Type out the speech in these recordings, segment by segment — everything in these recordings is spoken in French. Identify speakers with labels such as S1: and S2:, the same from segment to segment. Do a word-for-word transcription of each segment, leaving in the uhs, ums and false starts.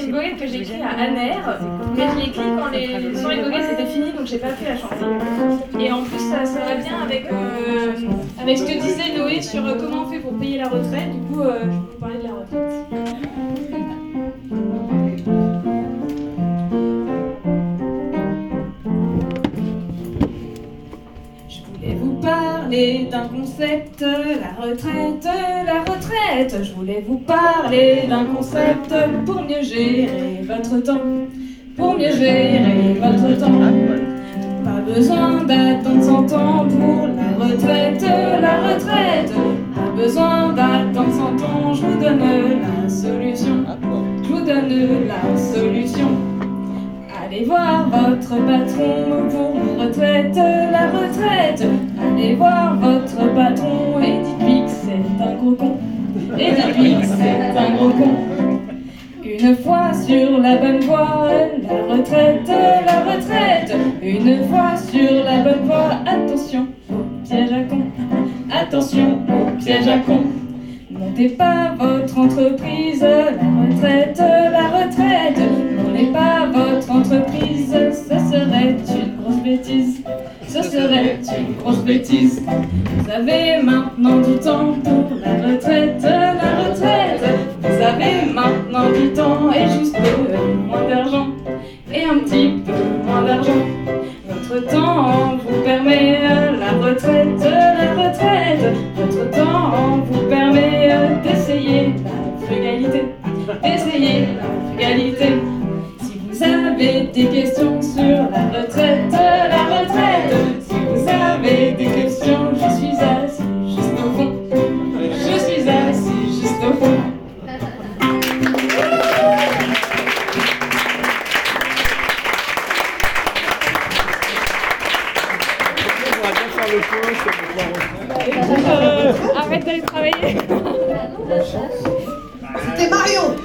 S1: c'est une goguette que j'ai écrite à Aner, mais je l'ai écrite quand les soirées de goguettes étaient finies, donc j'ai pas pu la chanter. Et en plus, ça, ça va bien avec, euh, avec ce que disait Noé sur euh, comment on fait pour payer la retraite. Du coup, euh, je vais vous parler de la retraite. Parler d'un concept, la retraite, la retraite. Je voulais vous parler d'un concept pour mieux gérer votre temps, pour mieux gérer votre temps. Pas besoin d'attendre cent ans pour la retraite, la retraite. Pas besoin d'attendre cent ans, je vous donne la solution, je vous donne la solution. Allez voir votre patron pour la retraite, la retraite. Allez voir votre patron et dites-lui que c'est un gros con. Et dites-lui que c'est un gros con. Une fois sur la bonne voie, la retraite, la retraite. Une fois sur la bonne voie, attention au piège à con. Attention au piège à con. Montez pas votre entreprise, la retraite, la retraite. Montez pas votre entreprise, ce serait une grosse bêtise. Ce serait une grosse bêtise. Vous avez maintenant du temps pour la retraite, la retraite. Vous avez maintenant du temps et juste moins d'argent. Et un petit peu moins d'argent. Votre temps vous permet la retraite, la retraite. Votre temps vous permet d'essayer la frugalité, d'essayer la frugalité. Si vous avez des questions sur la retraite, la retraite. Si vous avez des questions, je suis assis juste au fond. Je suis assis juste au fond. Arrête d'aller travailler.
S2: C'était Marion.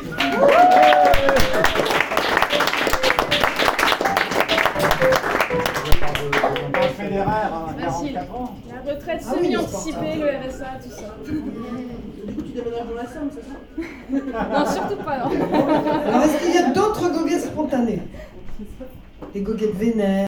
S1: Facile. La retraite semi-anticipée, le R S A, tout ça.
S2: Du coup, tu déménages dans la Somme, c'est ça?
S1: Non, surtout pas, non.
S2: Alors, est-ce qu'il y a d'autres goguettes spontanées? Des goguettes vénères?